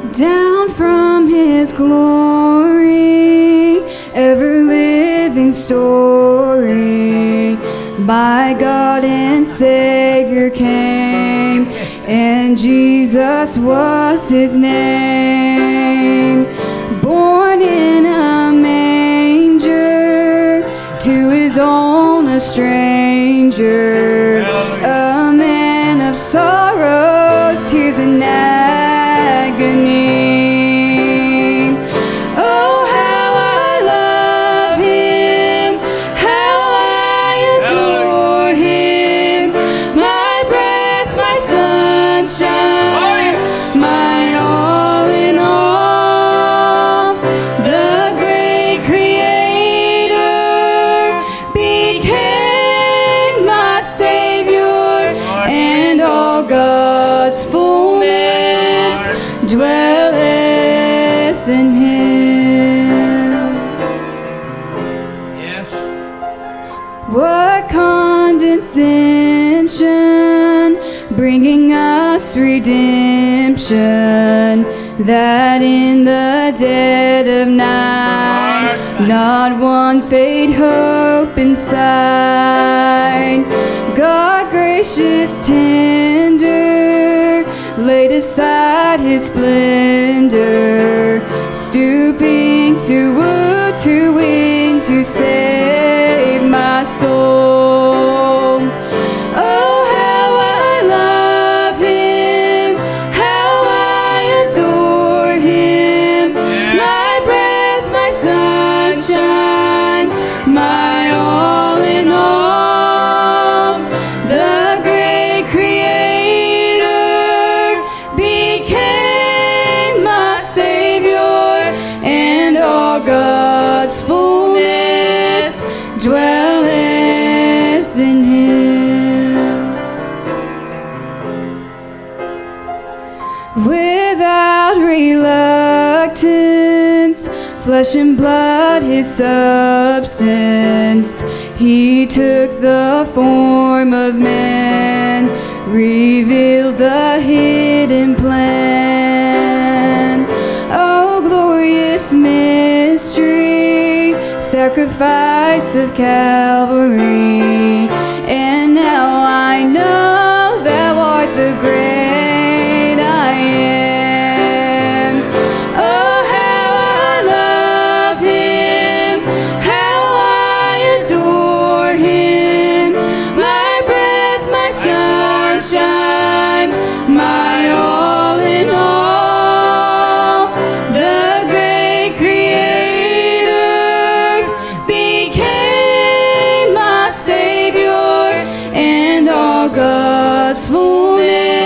down from his glory, ever-living story, by God and Savior came, and Jesus was his name. Born in a manger, to his own a stranger, a man of sorrows, tears and agony. Oh, how I love him, how I adore him, my breath, my sunshine, my all in all. The great Creator became my Savior, and all God's fullness dwelleth in him. Yes. What condescension, bringing us redemption, that in the dead of night not one faint hope inside. God gracious, tender, laid aside his splendor, stooping to woo, to win, to save my soul. Oh, how I love him, how I adore him, my breath, my sunshine, my all in all. The great Creator became my Savior, and all God's fullness dwelleth in him. Without reluctance, flesh and blood his substance, he took the form of man, revealed the hidden plan. Oh, glorious mystery, sacrifice of Calvary, and now I know thou art the great I am. Oh, how I love him, how I adore him, my breath, my sunshine, my all in all. The great Creator became my Savior, and all God's fullness